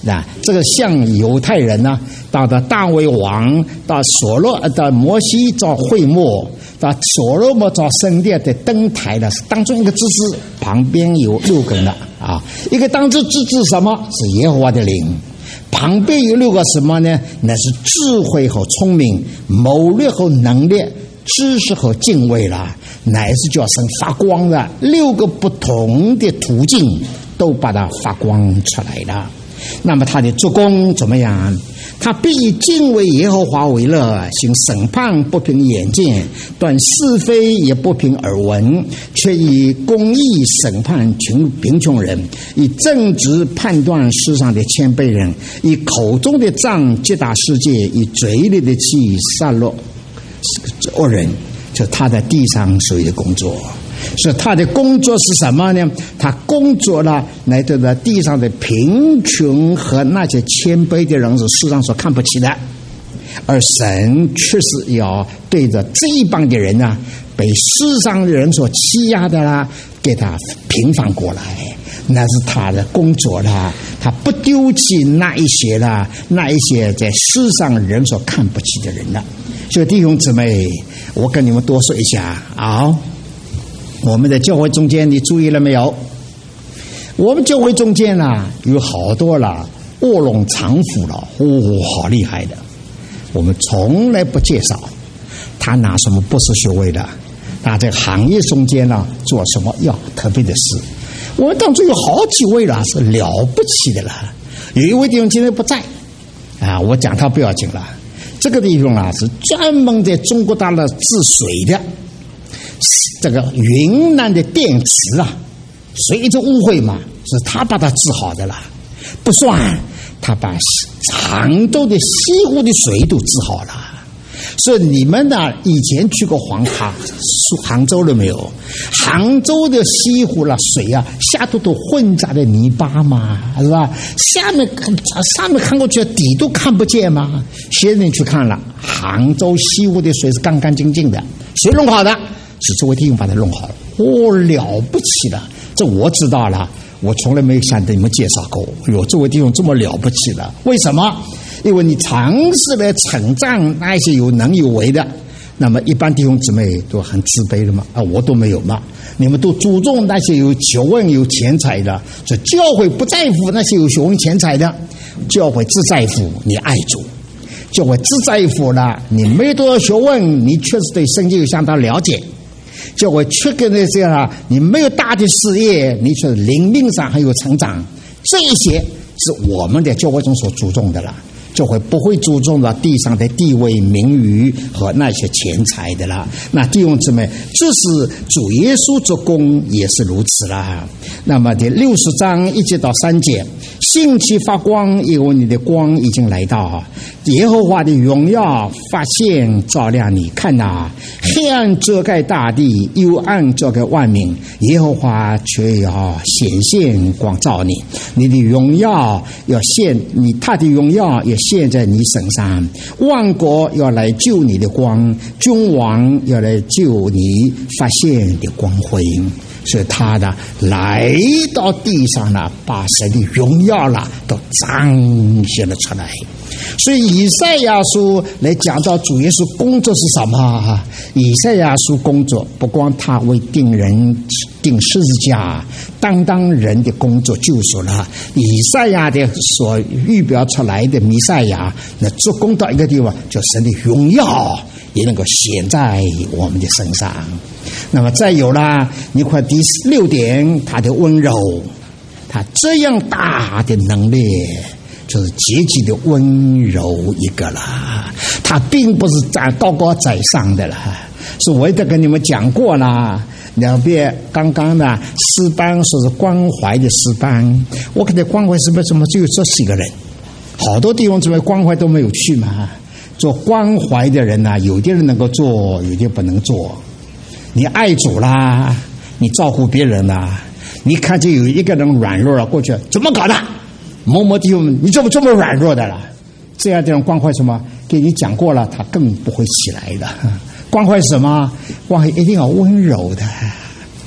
这个像犹太人呢，到大卫王，到到摩西造会幕，到所罗门造圣殿的灯台的当中一个支支，旁边有6根的啊，一个当中支支什么？是耶和华的灵。旁边有6个什么呢？那是智慧和聪明，谋略和能力，知识和敬畏啦，乃是叫神发光的6个不同的途径，都把它发光出来了。那么他的做工怎么样？他必以敬畏耶和华为乐，行审判不凭眼见，断是非也不凭耳闻，却以公义审判贫穷人，以正直判断世上的谦卑人，以口中的杖击打世界，以嘴里的气杀戮恶人。就他在地上所有的工作。所以他的工作是什么呢？他工作了来对着地上的贫穷和那些谦卑的人是世上所看不起的，而神却是要对着这一帮的人呢，被世上的人所欺压的啦，给他平反过来，那是他的工作啦。他不丢弃那一些啦，那一些在世上人所看不起的人了。所以弟兄姊妹，我跟你们多说一下啊。我们的教会中间，你注意了没有？我们教会中间啊，有好多了卧龙藏虎了，好厉害的。我们从来不介绍他拿什么博士学位的，他在行业中间呢做什么要特别的事。我们当中有好几位了是了不起的了。有一位弟兄今天不在啊，我讲他不要紧了。这个弟兄啊是专门在中国大陆治水的。这个云南的电池啊，水一直误会嘛，是他把它治好的了。不算，他把杭州的西湖的水都治好了。所以你们呢，以前去过杭州了没有？杭州的西湖了水啊，下头都混杂的泥巴嘛，是吧？上面看过去底都看不见嘛。现在去看了，杭州西湖的水是干干净净的，谁弄好的？是这位弟兄把它弄好了，了不起了！这我知道了，我从来没向你们介绍过。有这位弟兄这么了不起了，为什么？因为你尝试来称赞那些有能有为的，那么一般弟兄姊妹都很自卑的嘛，我都没有嘛。你们都注重那些有学问有钱财的，所以教会不在乎那些有学问钱财的，教会只在乎你爱主。教会只在乎了你没多少学问，你确实对圣经有相当了解。教会却跟那些你没有大的事业，你却灵命上很有成长，这一些是我们在教会中所注重的了。教会不会注重到地上的地位、名誉和那些钱财的了。那弟兄姊妹，这是主耶稣做工也是如此啦。那么第60章1节到3节，兴起发光，因为你的光已经来到，耶和华的荣耀发现照亮你。看哪，黑暗遮盖大地，幽暗遮盖万民，耶和华却要显现光照你。你的荣耀要现你，他的荣耀也现在你身上。万国要来救你的光，君王要来救你发现的光辉。所以他的来到地上了，把神的荣耀了都彰显了出来。所以以赛亚书来讲到主耶稣工作是什么？以赛亚书工作不光他为定十字架当人的工作救赎了，以赛亚的所预表出来的弥赛亚，那做工到一个地方，就神的荣耀也能够显在我们的身上。那么再有了，你看第6点，他的温柔，他这样大的能力，就是阶级的温柔一个啦。他并不是高高在上的啦，是我也得跟你们讲过啦。两边刚刚的诗班说是关怀的诗班，我看到关怀诗班怎么只有这几个人？好多地方怎么关怀都没有去嘛？做关怀的人啊，有的人能够做，有的不能做。你爱主啦，你照顾别人啦，你看见有一个人软弱了，过去怎么搞的？某某弟兄，你怎么这么软弱的了？这样的人关怀什么？给你讲过了，他更不会起来的。关怀什么？关怀一定要温柔的，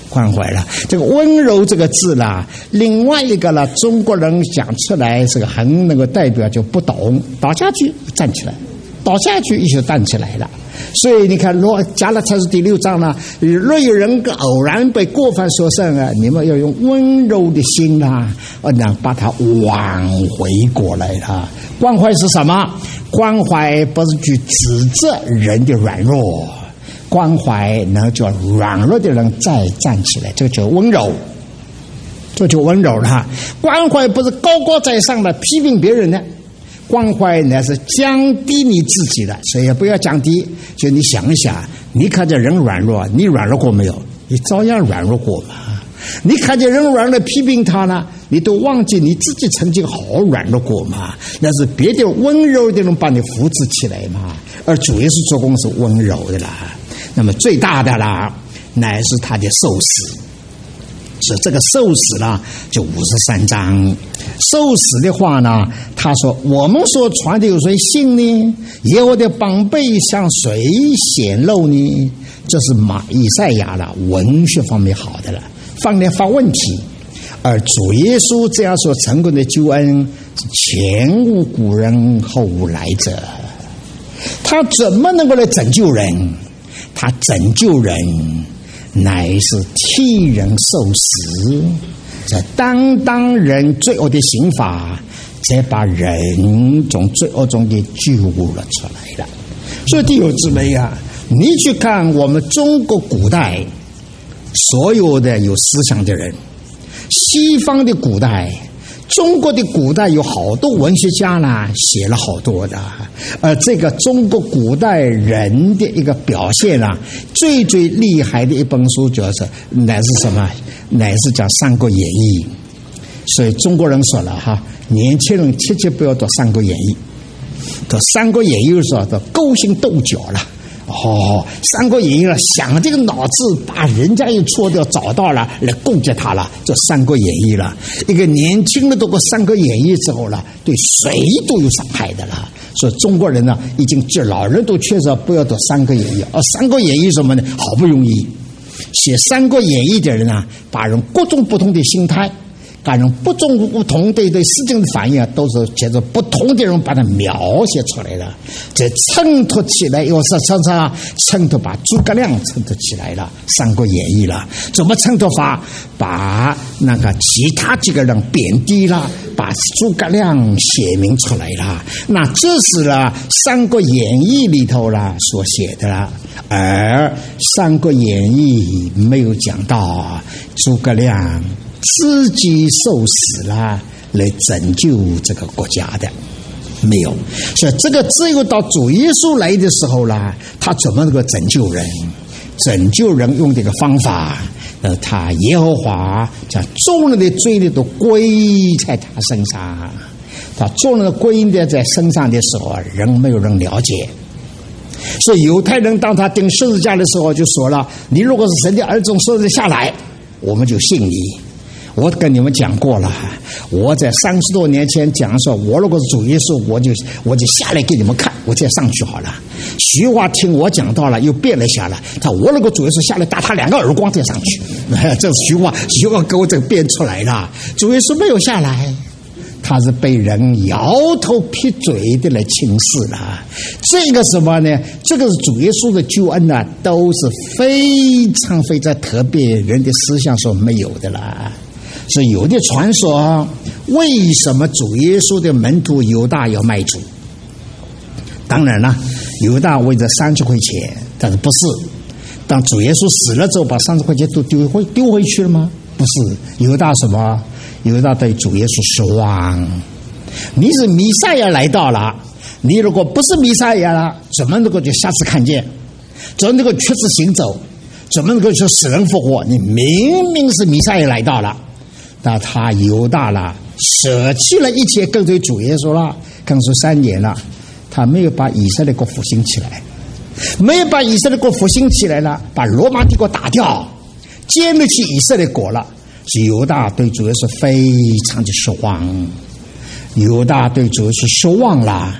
关怀了。这个温柔这个字啦，另外一个啦，中国人讲出来是个很能够代表就不懂，倒下去站起来，倒下去一下站起来了。所以你看，若加拉太书第6章呢，若有人偶然被过犯所胜啊，你们要用温柔的心啊，那把他挽回过来了。关怀是什么？关怀不是去指责人的软弱，关怀能叫软弱的人再站起来，这个叫温柔，这就温柔了。关怀不是高高在上的批评别人的。关怀呢是降低你自己的，所以也不要降低。就你想一想，你看见人软弱，你软弱过没有？你照样软弱过嘛。你看见人软弱批评他呢，你都忘记你自己曾经好软弱过嘛。那是别的温柔的人把你扶持起来嘛。而主耶稣做工是温柔的啦。那么最大的啦，乃是他的受死。是这个受死呢，就53章。受死的话呢，他说我们所传的有谁信呢？耶和华的膀臂向谁显露呢？这是以赛亚了，文学方面好的了，放来发问题。而主耶稣这样所成功的救恩，前无古人后无来者。他怎么能够来拯救人？他拯救人乃是替人受死，这担人罪恶的刑罚，才把人从罪恶中给救了出来了。所以弟兄姊妹啊，你去看我们中国古代所有的有思想的人，西方的古代，中国的古代有好多文学家啦，写了好多的。而这个中国古代人的一个表现啊，最厉害的一本书就是乃是什么？乃是讲《三国演义》。所以中国人说了哈，年轻人切切不要读《三国演义》，读《三国演义》的时候都勾心斗角了。《三国演义》了，想这个脑子把人家又错掉找到了来攻击他了，就《三国演义》了。一个年轻的读过《三国演义》之后了，对谁都有伤害的了。所以中国人呢，已经这老人都确实不要读《三国演义》。而《三国演义》什么呢？好不容易写《三国演义》的人啊，把人各种不同的心态，把人不同对事情的反应啊，都是借着不同的人把它描写出来了。这衬托起来，又是衬托把诸葛亮衬托起来了，《三国演义》了。怎么衬托法？把那个其他几个人贬低了，把诸葛亮写明出来了。那这是了《三国演义》里头了所写的了。而《三国演义》没有讲到诸葛亮自己受死了来拯救这个国家的，没有。所以这个只有到主耶稣来的时候啦，他怎么能够拯救人？拯救人用这个方法，他耶和华将众人的罪孽都归在他身上。他众人的归在身上的时候，人没有人了解。所以犹太人当他钉十字架的时候就说了，你如果是神的儿子从十字架下来，我们就信你。我跟你们讲过了，我在30多年前讲说，我如果是主耶稣，我就下来给你们看，我再上去好了。徐华听我讲到了，又变了一下了，他我如果主耶稣下来打他2个耳光再上去，这是徐华给我这个变出来了。主耶稣没有下来，他是被人摇头撇嘴的来轻视了。这个什么呢？这个是主耶稣的救恩呢，都是非常非常特别人的思想所没有的啦。所以有的传说，为什么主耶稣的门徒犹大要卖主？当然了，犹大为这30块钱，但是不是当主耶稣死了之后把30块钱都丢回去了吗？不是，犹大什么？犹大对主耶稣失望。你是弥赛亚来到了，你如果不是弥赛亚了，怎么能够就瞎子看见？怎么能够瘸子行走？怎么能够说死人复活？你明明是弥赛亚来到了，但他犹大了，舍弃了一切跟随主耶稣了，跟随3年了，他没有把以色列国复兴起来，没有把以色列国复兴起来了，把罗马帝国打掉，建立起以色列国了。犹大对主耶稣非常的失望，犹大对主耶稣失望了，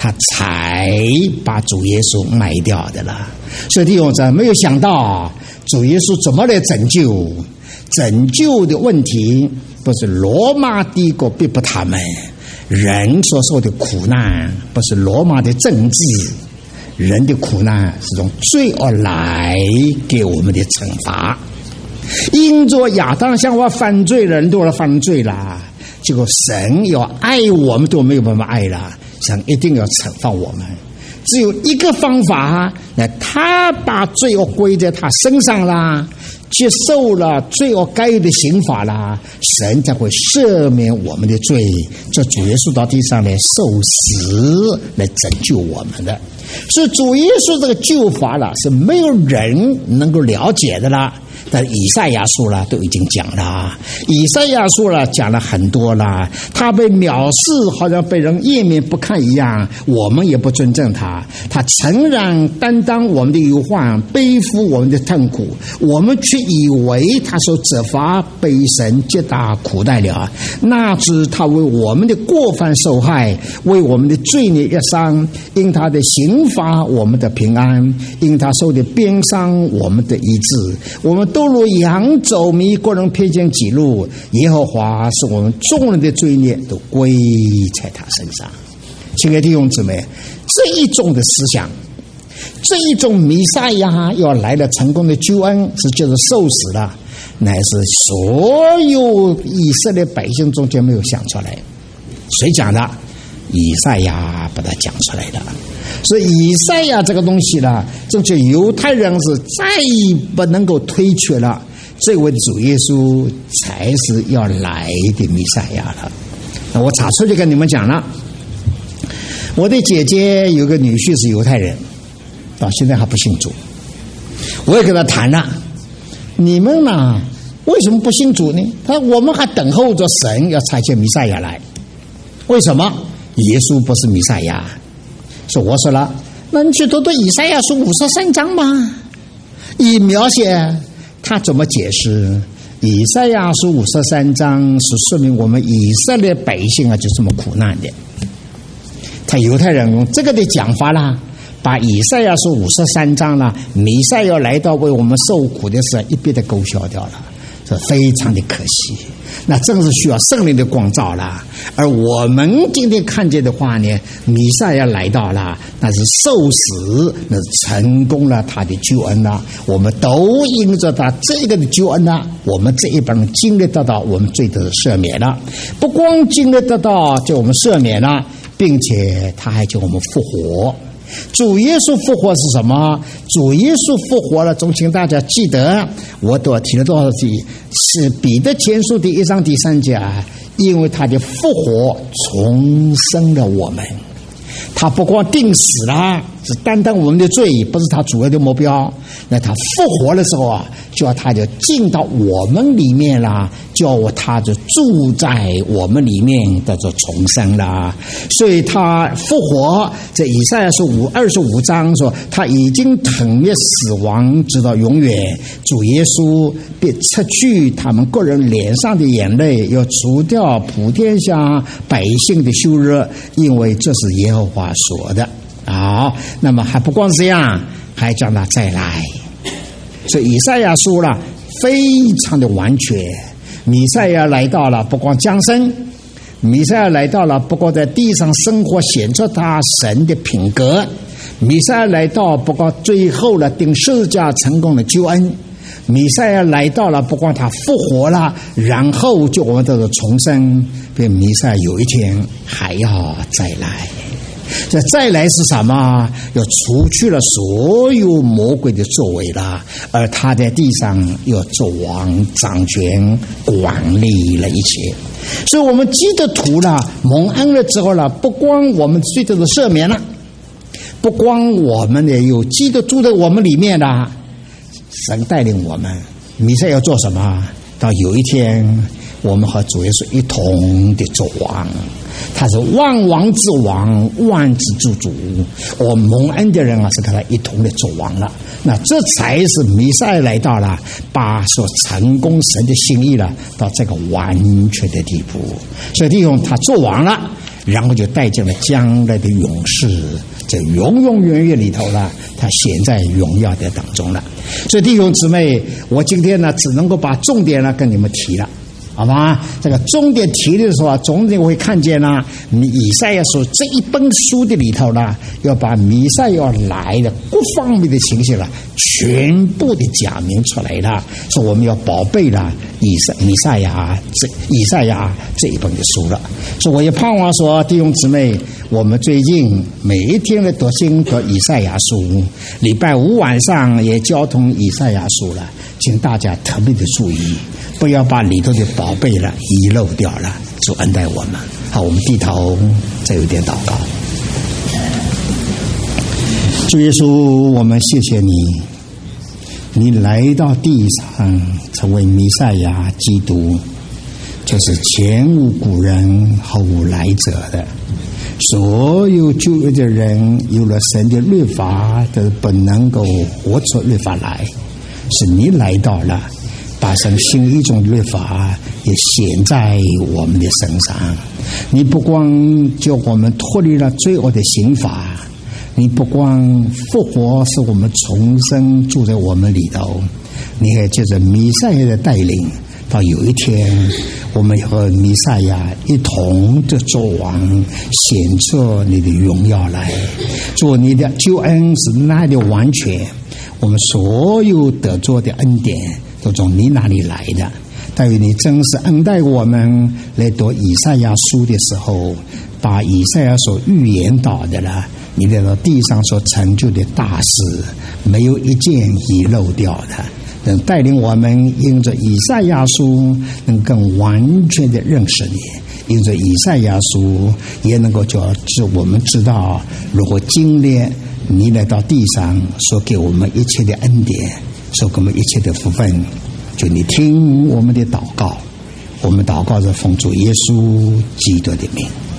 他才把主耶稣卖掉的了。所以弟兄姊妹，没有想到主耶稣怎么来拯救？拯救的问题不是罗马帝国逼迫他们，人所受的苦难不是罗马的政治，人的苦难是从罪而来给我们的惩罚。因着亚当夏娃犯罪了，人都要犯罪了，结果神要爱我们都没有办法爱了，神一定要惩罚我们。只有一个方法，那他把罪恶归在他身上啦，接受了罪恶该有的刑罚啦，神才会赦免我们的罪。这主耶稣到地上来受死，来拯救我们的。所以主耶稣这个救法啦，是没有人能够了解的啦。但以赛亚书啦都已经讲了，以赛亚书啦讲了很多啦，他被藐视，好像被人厌面不看一样，我们也不尊重他。他承认担当我们的忧患，背负我们的痛苦，我们却以为他受责罚，被神极大苦待了。那知他为我们的过犯受害，为我们的罪孽一伤，因他的刑罚我们的平安，因他受的鞭伤我们的医治。我们都如羊走迷，各人偏见己路，耶和华是我们众人的罪孽都归在他身上。亲爱的弟兄姊妹，这一种的思想，这一种弥赛亚要来了成功的救恩，是就是受死了，乃是所有以色列百姓中间没有想出来。谁讲的？以赛亚把它讲出来的。所以以赛亚这个东西呢，这就犹太人是再不能够推却了，这位主耶稣才是要来的弥赛亚了。那我查出去跟你们讲了，我的姐姐有个女婿是犹太人，到现在还不信主。我也跟他谈了，你们呢为什么不信主呢？他说我们还等候着神要差遣弥赛亚来。为什么？耶稣不是弥赛亚。说我说了，那你去读读以赛亚书53章嘛，以描写他怎么解释。以赛亚书53章是说明我们以色列百姓啊就这么苦难的。他犹太人用这个的讲法啦，把以赛亚书53章啦，弥赛亚来到为我们受苦的事一并的勾销掉了，这非常的可惜。那正是需要圣灵的光照啦。而我们今天看见的话呢，弥赛亚来到了，那是受死，那是成功了他的救恩了。我们都因着他这个的救恩了，我们这一帮人经历得到我们罪得赦免了。不光经历得到叫我们赦免了，并且他还叫我们复活。主耶稣复活是什么？主耶稣复活了，总请大家记得，我都提了多少题？是彼得前书第1章第3节，因为他的复活重生了我们。他不光定死了，是担当我们的罪，不是他主要的目标。那他复活的时候啊，叫他就进到我们里面了，叫他就住在我们里面，叫做重生了。所以他复活，这以赛亚书25章说，他已经吞灭死亡，直到永远。主耶稣必擦去他们个人脸上的眼泪，要除掉普天下百姓的羞辱，因为这是耶和华说的。好，那么还不光这样，还叫他再来。所以以赛亚书了非常的完全。弥赛亚来到了，不光降生，弥赛亚来到了，不光在地上生活，显出他神的品格。弥赛亚来到，不光最后了定十字架成功的救恩。弥赛亚来到了，不光他复活了，然后就我们这个重生，并弥赛亚有一天还要再来。这再来是什么？要除去了所有魔鬼的作为了，而他在地上要做王，掌权管理了一切。所以我们基督徒了蒙恩了之后了，不光我们罪得的赦免了，不光我们也有基督住在我们里面了，神带领我们。弥赛亚要做什么？到有一天我们和主耶稣一同的做王，他是万王之王，万之之主。我蒙恩的人啊，是跟他一同的做王了。那这才是弥赛亚来到了，把所成功神的心意了到这个完全的地步。所以弟兄，他做王了， 然后就带进了将来的永世，这永永远远里头了，他显在荣耀的当中了。所以弟兄姊妹，我今天呢只能够把重点呢跟你们提了，好吧？这个重点提的时候啊，总得会看见呢，以赛亚书这一本书的里头呢，要把弥赛亚来的各方面的情形了，全部的讲明出来了。所以我们要宝贝了以赛亚这一本的书了。所以我也盼望说，弟兄姊妹，我们最近每一天的读经读以赛亚书，礼拜五晚上也交通以赛亚书了，请大家特别的注意，不要把里头的宝贝了遗漏掉了。主恩待我们。好，我们低头再有点祷告。主耶稣，我们谢谢你，你来到地上成为弥赛亚基督，就是前无古人后无来者的。所有旧约的人有了神的律法，都不能够活出律法来，是你来到了，把神新一种律法也显在我们的身上。你不光叫我们脱离了罪恶的刑罚，你不光复活使我们重生住在我们里头，你还借着弥赛亚的带领，到有一天我们和弥赛亚一同的作王，显出你的荣耀来。做你的救恩是那里完全，我们所有得着的恩典都从你那里来的。但愿你真是恩待我们来读以赛亚书的时候，把以赛亚所预言到的了，你来到地上所成就的大事，没有一件遗漏掉的，能带领我们因着以赛亚书能更完全的认识你，因着以赛亚书也能够叫我们知道如何经历你来到地上所给我们一切的恩典，所给我们一切的福分。就你听我们的祷告，我们祷告着奉主耶稣基督的名。